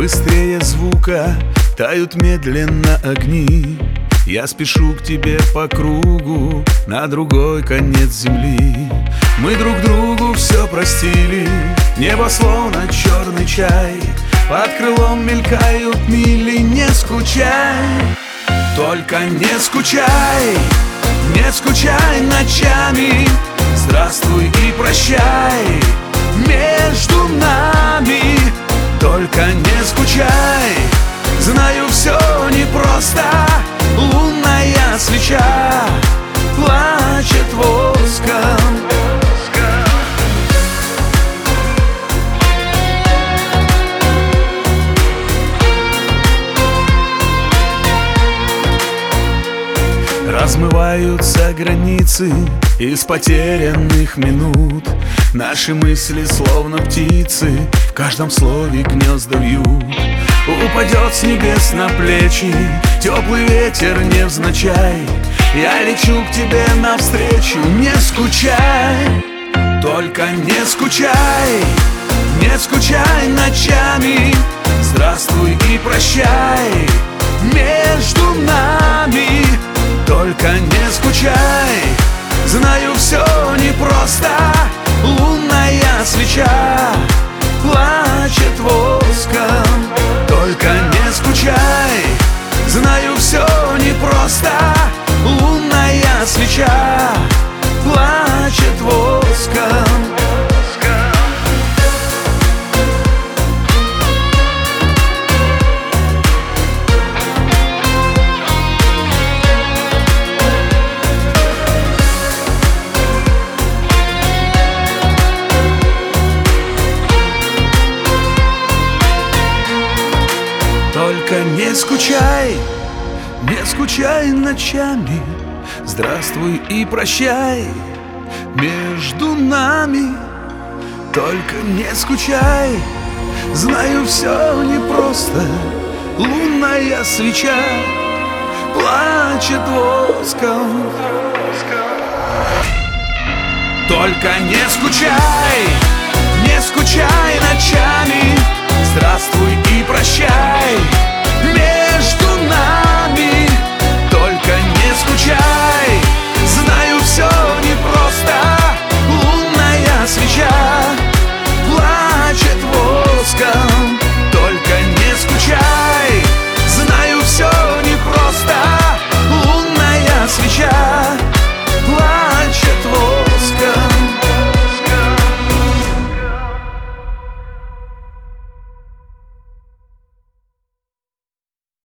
Быстрее звука тают медленно огни. Я спешу к тебе по кругу на другой конец земли. Мы друг другу все простили, небо словно черный чай. Под крылом мелькают мили, не скучай. Только не скучай, не скучай ночами. Здравствуй и прощай между нами. Только не скучай, знаю, все непросто. Лунная свеча плачет воском. Размываются границы из потерянных минут. Наши мысли словно птицы в каждом слове гнезда вьют. Упадет с небес на плечи теплый ветер невзначай. Я лечу к тебе навстречу, не скучай. Только не скучай, не скучай ночами. Здравствуй и прощай между нами. Только не скучай, знаю, все непросто. Лунная свеча плачет воском. Только не скучай, знаю, все непросто. Лунная свеча плачет воском. Только не скучай ночами. Здравствуй и прощай между нами. Только не скучай, знаю, все непросто. Лунная свеча плачет воском. Только не скучай ночами. Здравствуй и прощай